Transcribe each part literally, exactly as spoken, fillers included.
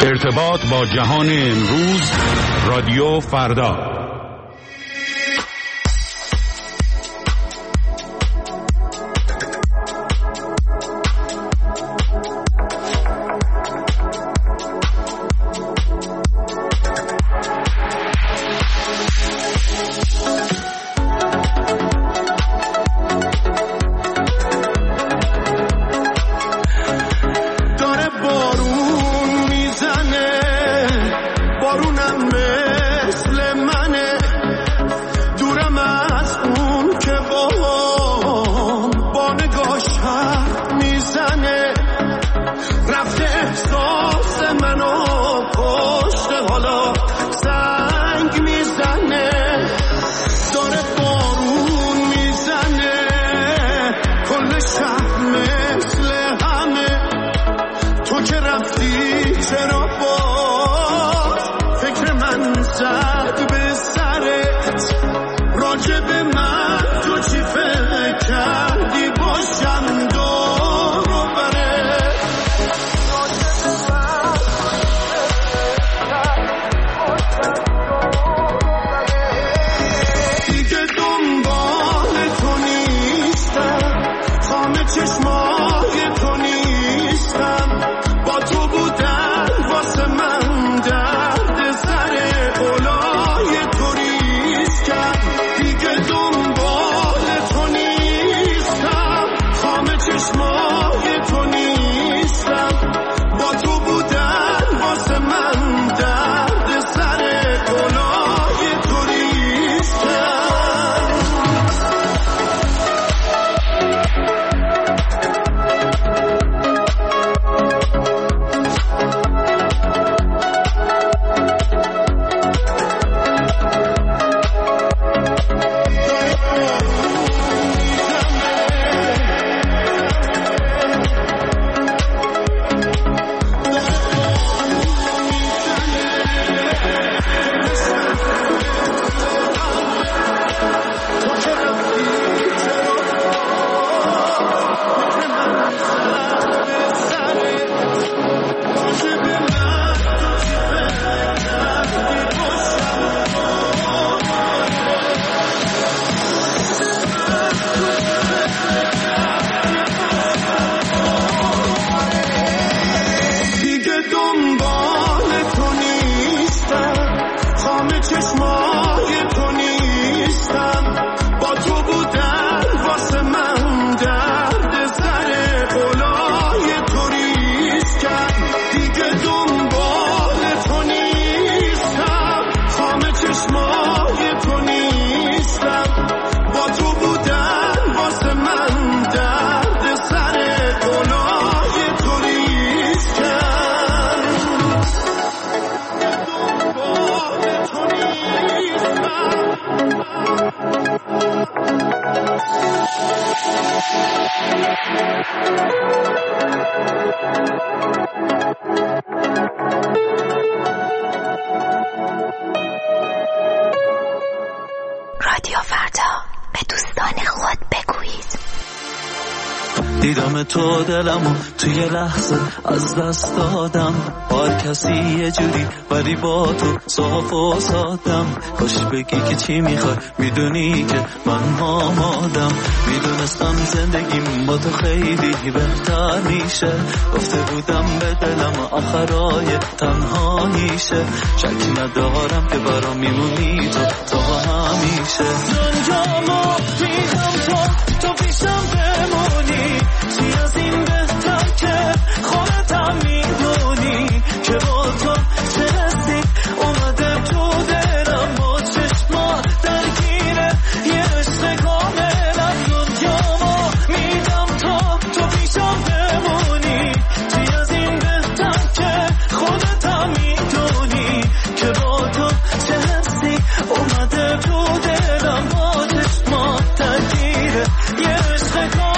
ارتباط با جهان امروز، رادیو فردا. دیدم تو دلمو توی لحظه از دست دادم، هر کسی یه جوری ولی با تو صاف و سادم. خوش بگی که چی میخوای، میدونی که من آمادم. میدونستم زندگیم با تو خیلی بهتر میشه، گفته بودم به دلم آخرای تنهاییشه. شکی ندارم که برام میمونی تو تا همیشه. دنیامو میدم تو تو پیشم بمونی، چی از این بهتر که خودتم میدونی که با تو چه حسی اومده تو دلم. با چشما درگیره یه عشق کامل. از دنیامو میدم تو تو پیشم بمونی، چی از این بهتر که خودتم میدونی که با تو چه حسی اومده تو دلم. با چشما درگیره یه عشق کامل.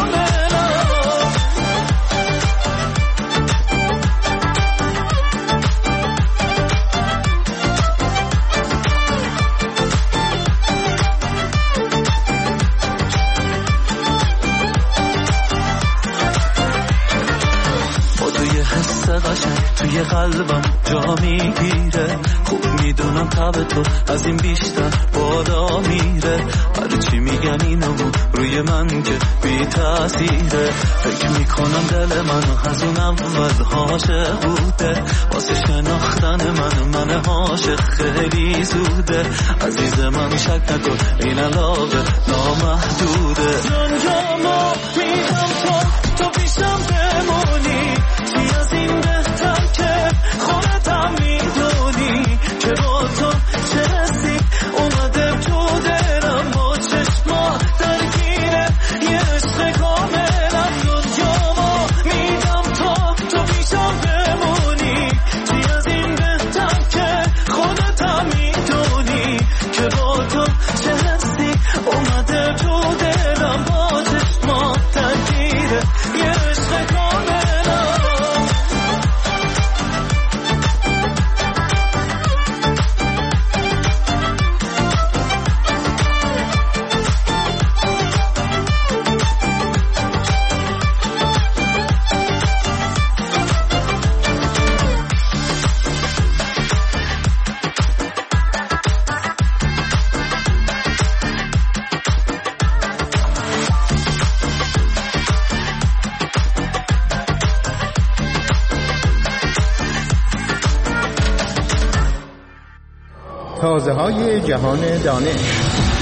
توی قلبم جا میگیره. خوب میدونم تب تو از این بیشتر بالا میره. هرچی میگن اینو روی من که بی تأثیره. فکر میکنم دل منو از اون اول عاشق بوده. واسه شناختن من من عاشق خیلی زوده. عزیز من شک نکن این علاقه نامحدوده. دنیامو میدم تو تو پیشم بمونی. چی از این بهتر که خودتم میدونی که با تو چه حسی اومده تو دلم. با چشما درگیره یه عشق کاملا. دنیامو میدم تو تو پیشم بمونی. چی از این بهتر که خودتم میدونی که با تو چه حسی اومده تو دلم. با چشما درگیره یه عشق کاملا. تازه های جهان دانش.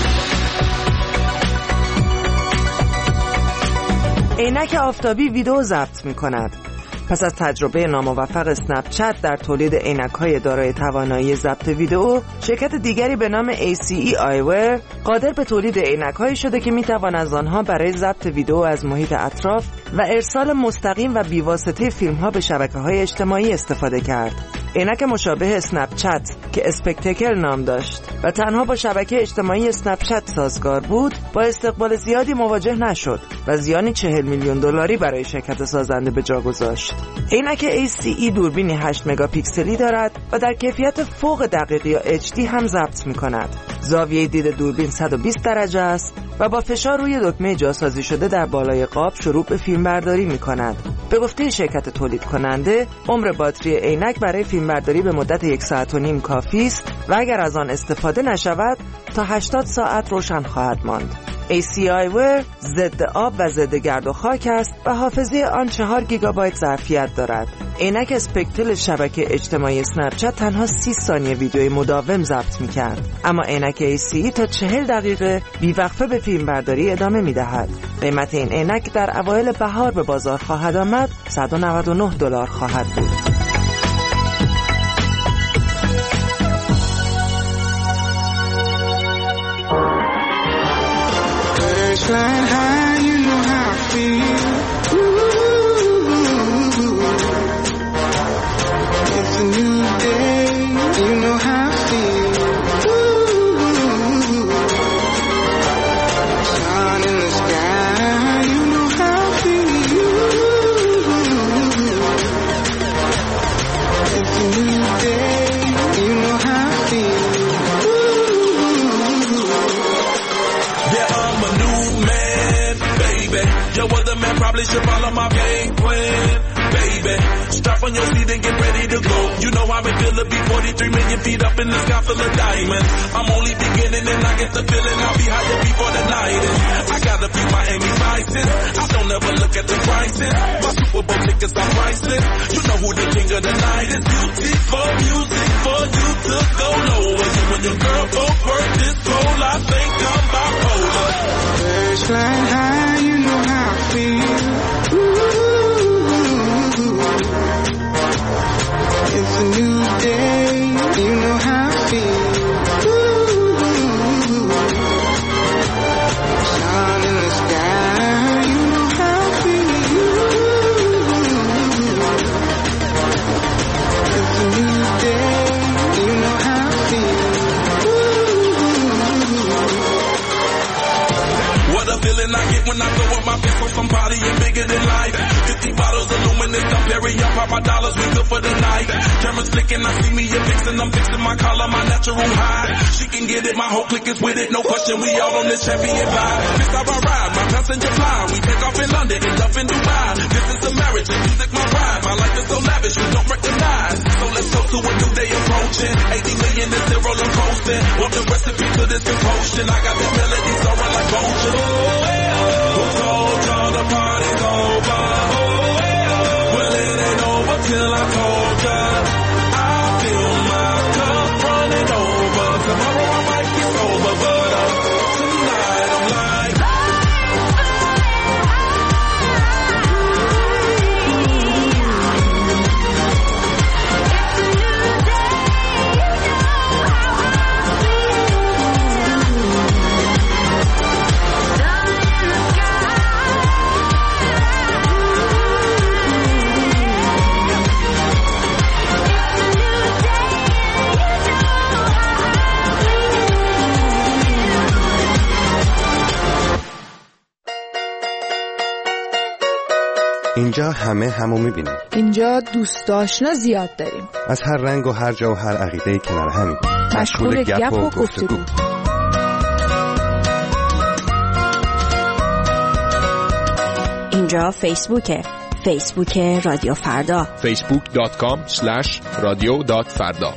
عینک آفتابی ویدیو ضبط می‌کند. پس از تجربه ناموفق اسنپ چت در تولید عینک‌های دارای توانایی ضبط ویدیو، شرکت دیگری به نام ای سی ای آیور قادر به تولید عینک‌هایی شده که می‌توان از آنها برای ضبط ویدیو از محیط اطراف و ارسال مستقیم و بی‌واسطه فیلم‌ها به شبکه‌های اجتماعی استفاده کرد. عینک مشابه اسنپ چت که اسپکتکل نام داشت و تنها با شبکه اجتماعی اسنپ چت سازگار بود، با استقبال زیادی مواجه نشد و زیانی چهل میلیون دلاری برای شرکت سازنده به جا گذاشت. عینک ای سی ای دوربینی هشت مگاپیکسلی دارد و در کیفیت فوق دقیق یا اچ دی هم ضبط می‌کند. زاویه دید دوربین صد و بیست درجه است و با فشار روی دکمه جاسازی شده در بالای قاب شروع به فیلمبرداری می‌کند. به گفته شرکت تولید کننده، عمر باتری عینک برای فیلمبرداری به مدت یک ساعت و نیم کافی است و اگر از آن استفاده نشود تا هشتاد ساعت روشن خواهد ماند. ای سی آیور ضد آب و ضد گرد و خاک است و حافظه آن چهار گیگابایت ظرفیت دارد. عینک اسپکتل شبکه اجتماعی اسنپ چت تنها سی ثانیه ویدیوی مداوم ضبط می‌کرد، اما عینک ای سی ای تا چهل دقیقه بی‌وقفه به فیلمبرداری ادامه می‌دهد. قیمت این عینک در اوایل بهار به بازار خواهد آمد، صد و نود و نه دلار خواهد بود. Flying high, you know how I feel. Ooh, it's a new day, you know how I feel. Ooh, sun in the sky, you know how I feel. It's a new day, you know how I feel. Yo, other man probably should follow my game plan, baby. Strap on your seat and get ready to go. You know how it feel to be forty-three million feet up in the sky full of diamonds. I'm only beginning and I get the feeling I'll be higher before the night is. I got a few Miami Vices. I don't ever look at the prices. My Super Bowl tickets are priceless. You know who the king of the night is. Beautiful music for you to go lower. You and your girl both work this role. I think I'm bipolar. Birds flying high, you know how I feel. Ooh, it's a new day, you know how I feel. Ooh, sun in the sky, you know how I feel. It's a new day, you know how I feel. What a feeling I get when I throw up my fist on somebody and bigger than life. Fifty bottles of luminous, I'm Perry, I pop my dollars, we good for the night. Cameras flicking, I see me a fixin', I'm fixing my collar, my natural high. She can get it, my whole clique is with it, no question, we all on this champion vibe. This how I ride, my passenger fly, we take off in London and up in Dubai. This is a marriage, and music my ride, my life is so lavish, you don't recognize. motion. I got this melody soaring like ocean. Who told y'all the party's over? Well, it ain't over till I told ya. I feel my cup running over. Tomorrow I might be sober, but uh, tonight I'm like. اینجا همه همو میبینیم. اینجا دوست آشنا زیاد داریم. از هر رنگ و هر جا و هر عقیده‌ای کنار همیم. مشغول گپ و گفتگو. اینجا فیسبوکه. فیسبوک رادیو فردا. فیسبوک دات کام اسلش رادیو دات فردا.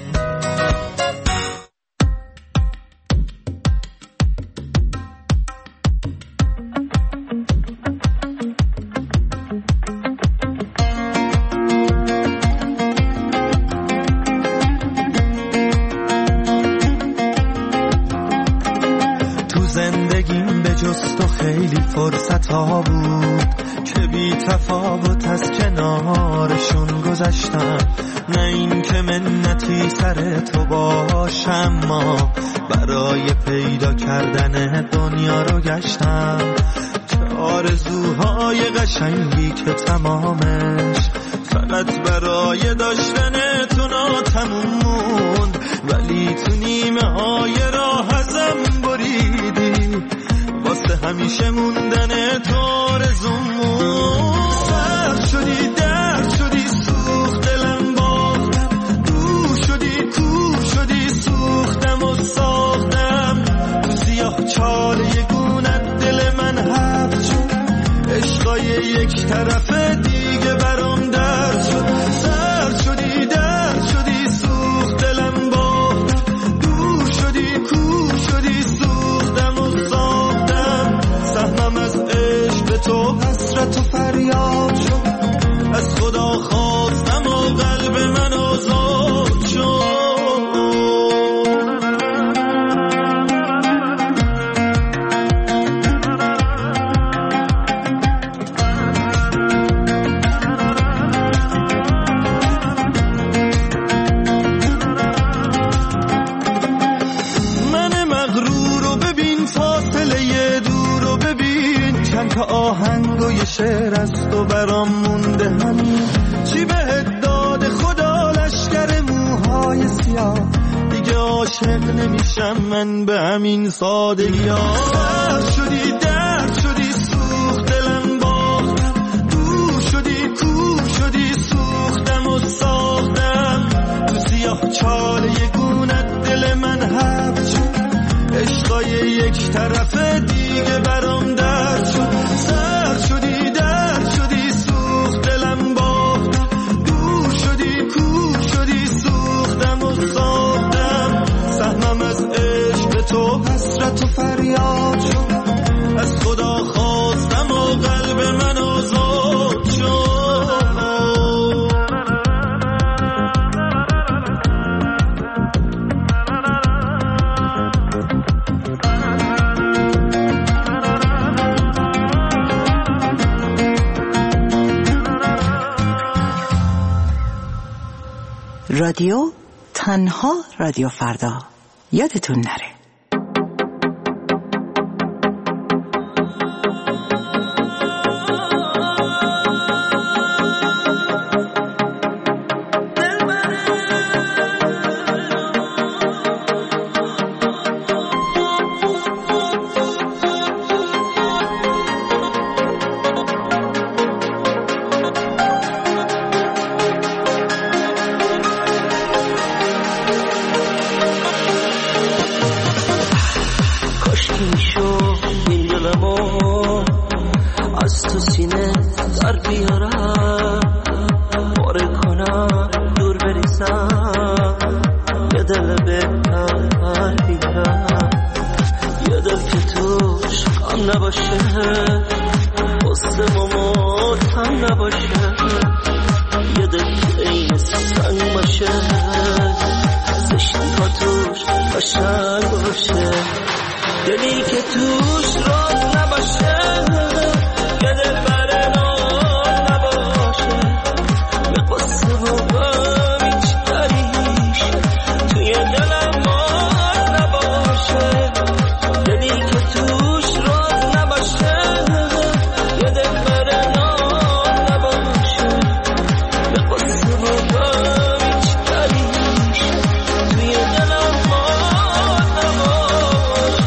فرصت ها بود که بی تفاوت از کنارشون گذشتم، نه این که منتی سر تو باشم، ما برای پیدا کردن دنیا رو گشتم. چه آرزوهای قشنگی که تمامش فقط برای داشتن تو ناتموم موند، ولی تو نیمه های راه ازم بریدی، واسه همیشه موندن تو آرزومون. سرد شدی، درد شدی، سوخت دلم باختم، دور شدی، کور شدی، سوختم و ساختم، سیاه چاله گونت دل من حبس شد، عشقای یک طرفه دیگه برام درد شد. سرد شدی، درد شدی، سوخت دلم باختم، دور شدی، کور شدی، سوختم و ساختم، سهمم از عشق به تو حسرت و فریاد شد، از خدا خواستم و قلب من آزاد شد. آهنگ و یه شعر از تو برام مونده، همین چی بهت داده خدا لشکر موهای سیاه، دیگه عاشق نمیشم من به همین سادگی ها. سرد شدی، درد شدی، سوخت دلم باختم، دور شدی، کور شدی، سوختم و ساختم، تو سیاه چاله گونت دل من حبس شد، عشقای یک طرفه دیگه برام درد شد. سرد شدی، درد شدی، سوخت دلم باختم، دور شدی، کور شدی، سوختم و ساختم، سهمم از عشق به تو حسرت و فریاد شد، از خدا خواستم و قلب من آزاد شد. رادیو تنها رادیو فردا، یادتون نره. نباشه، قصه ما ماتم نباشه، یه دل که این سنگ باشه، زشتی ها توش قشنگ باشه، دلی که توش راز نباشه، یه دل بر ناز نباشه، یه قصه و غم هیچ دریش توی دلم ماز نباشه، دلی که توش راز نباشه، یه دل بر ناز نباشه، یه قصه و غم هیچ دریش توی دلم ماز نباشه.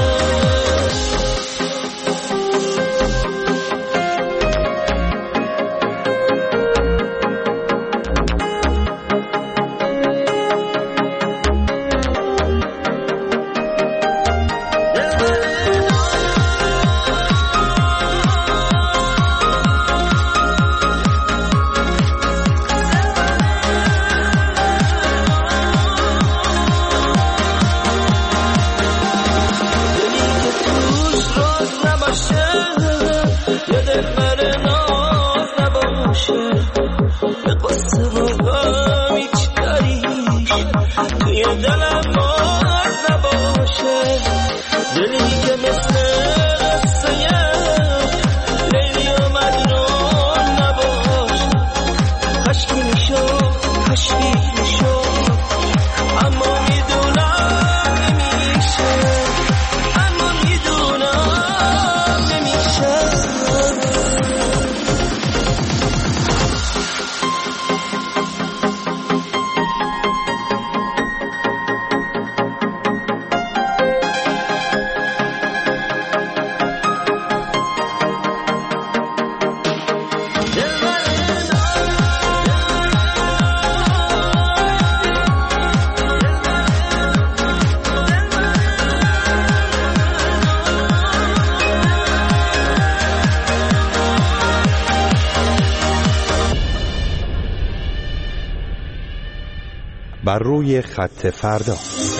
بر روی خط فردا.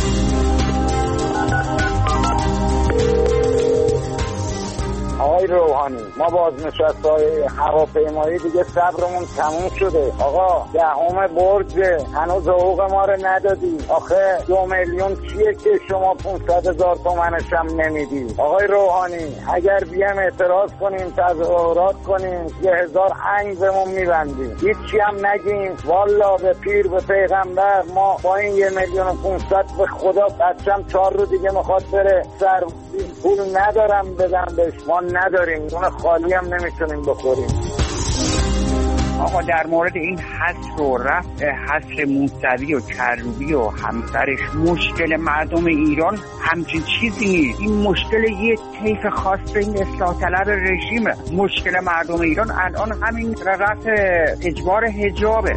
آقای روحانی، ما بازنشسته‌های هواپیمایی دیگه صبرمون تموم شده. آقا دهم برج هنوز حقوق ما رو ندادی. آخه دو میلیون چیه که شما پونصد هزار تومنش هم نمیدی؟ آقای روحانی اگر بیام اعتراض کنیم، تظاهرات کنیم، یه هزار انگ بهمون میبندیم، هیچی هم نگیم. والا به پیر به پیغمبر ما با این یه میلیون و پونصد به خدا بچم چهار رو دیگه میخواد بره سر پول ندارم بدم بهش، ما نداریم، اون خالی هم نمیتونیم بخوریم. آقا در مورد این حصر و رفع حصر موسوی و کروبی و همسرش، مشکل مردم ایران همچین چیزی نیست. این مشکل یه طیف خاص این اصلاح طلب رژیمه. مشکل مردم ایران الان همین رفع اجبار حجابه.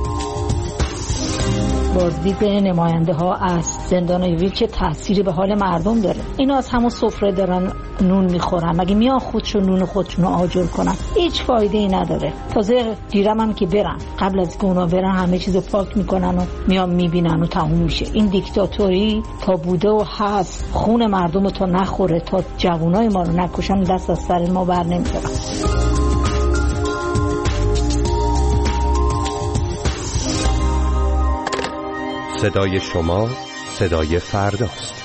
بازدید بین نماینده ها از زندان اوین چه تأثیری به حال مردم داره؟ اینا از همون سفره دارن نون میخورن، مگه میان خودشون نون خودشون رو آجر کنن؟ هیچ فایده ای نداره. تازه دیرم هم که برن، قبل از که اونا برن همه چیزو پاک میکنن و میان میبینن و تموم میشه. این دیکتاتوری تا بوده و هست، خون مردم رو تا نخوره، تا جوانای ما رو نکشن، دست از سر ما بر نمیدارن. صدای شما صدای فرداست.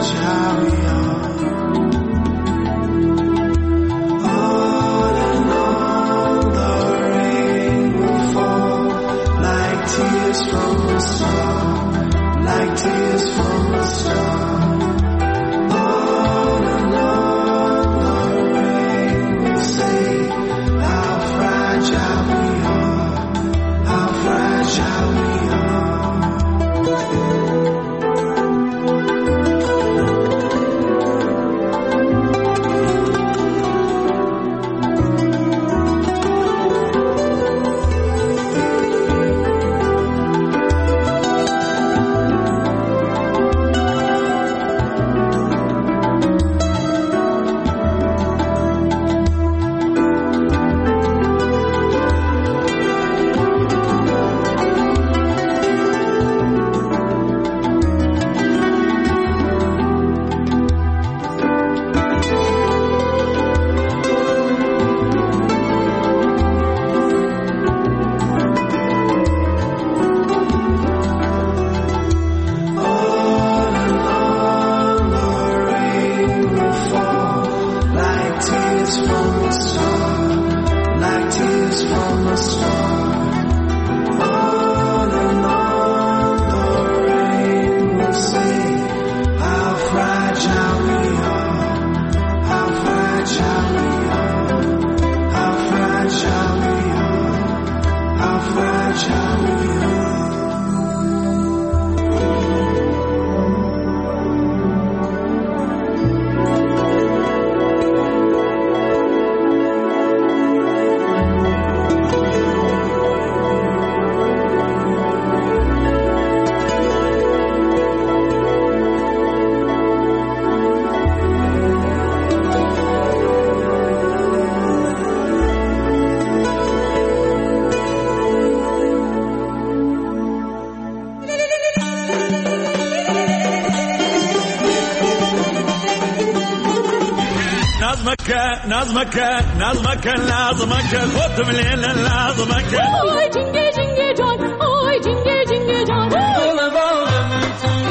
نظمك نظمك لازمك خد بالليل لازمك آی جنگه جنگه جان آی جنگه جنگه جان گل باغم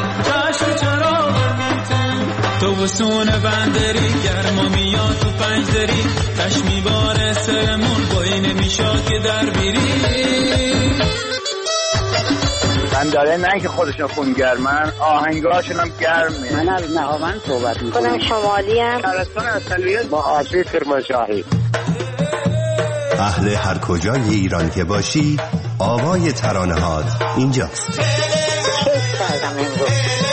تو جشن چراغم تو بسون بندری گرما میاد تو پنج دری تش میباره سرمون بایی نمیشاد که در بیری من داره نه که خودشون خونگرمن آهنگاشون هم گرمه. من از نهاوند صحبت میکنم. خودم شمالی هم شهرستان اصلیت با آسی کرمانشاهی. اهل هر کجای ایران که باشی آوای ترانه‌هات اینجاست. کیف کردم امروز.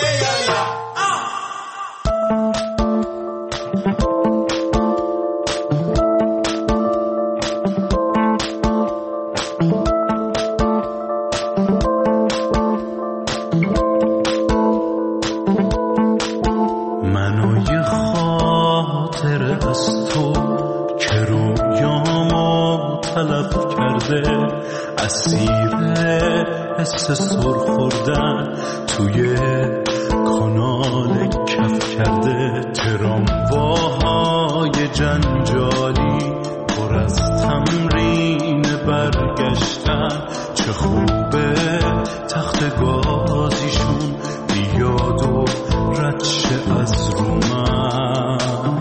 سر خوردن توی کانال کف کرده ترامواهای جنجالی پر از تمرین برگشتن چه خوبه تخت گازیشون بیاد و ردشه از رو من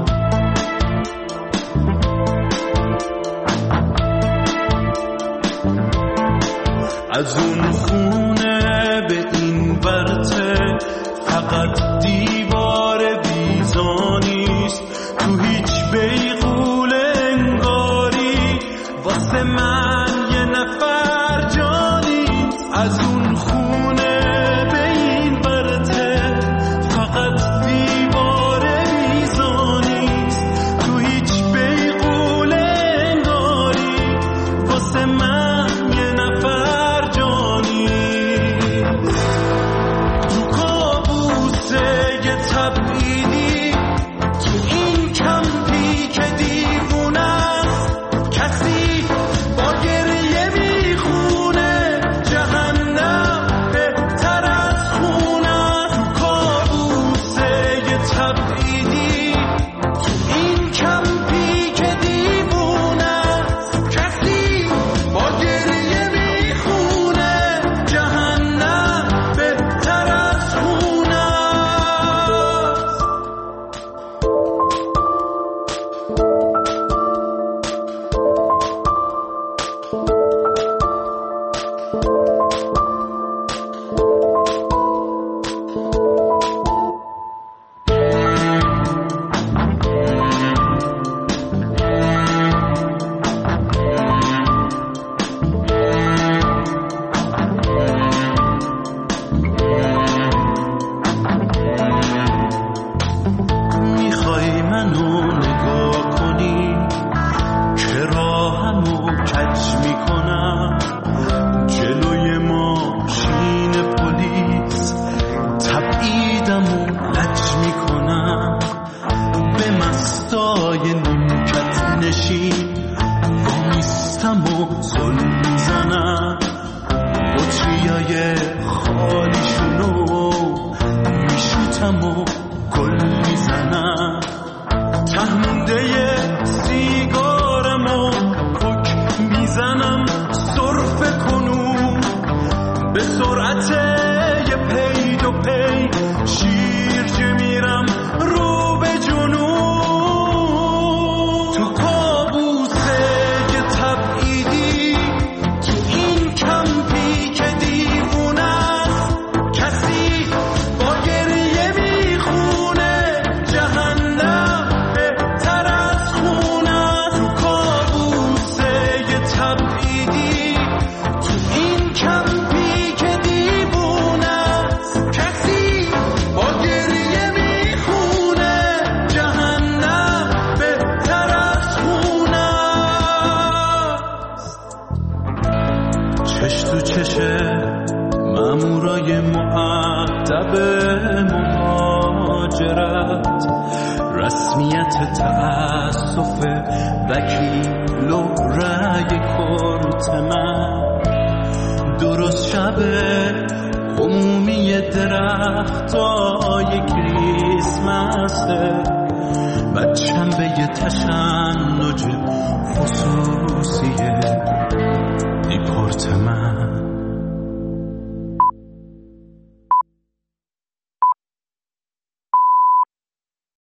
از اون خونه به این برته فقط دیوار بیزانیست تو هیچ بیغول انگاری واسه من یه نفر جانیست از اون خونه به این برته فقط دیوار بیزانیست تو هیچ بیغول انگاری واسه من یه نفر تبعیدی تو این کمپی که دیوونه است کسی با گریه میخونه جهنم بهتر از خونه تو کابوسه تبعیدی تو این کمپی که دیوونه است کسی با گریه میخونه جهنم بهتر از خونه منو نگاه کنی که راهمو کج میکنم، جلوی ماشین پلیس تبعیدمو لج میکنم، به مستای نیمکت نشین وامیستم و زل میزنم، بطریای خالیشونو میشوتم و گل میزنم، تهمونده سیگارمو پک میزنم، سرفه کنون به سرعت یه پی دو پی شیرجه میرم رو به جنون. تو کابوسه یه تبعیدی تو این کمپی که دیوونه است، کسی با گریه میخونه جهنم بهتر از خونه. تو کابوسه یه تبعیدی تو این کمپی که دیوونه است، کسی با گریه میخونه جهنم بهتر از خونه. چش تو چشه مامورای مؤدب مهاجرت، رسمیت تأسف وکیل و رأی کورت من، درست شب عمومی درختای کریسمسه، بچم به یه تشنج خصوصیه دیپورت من.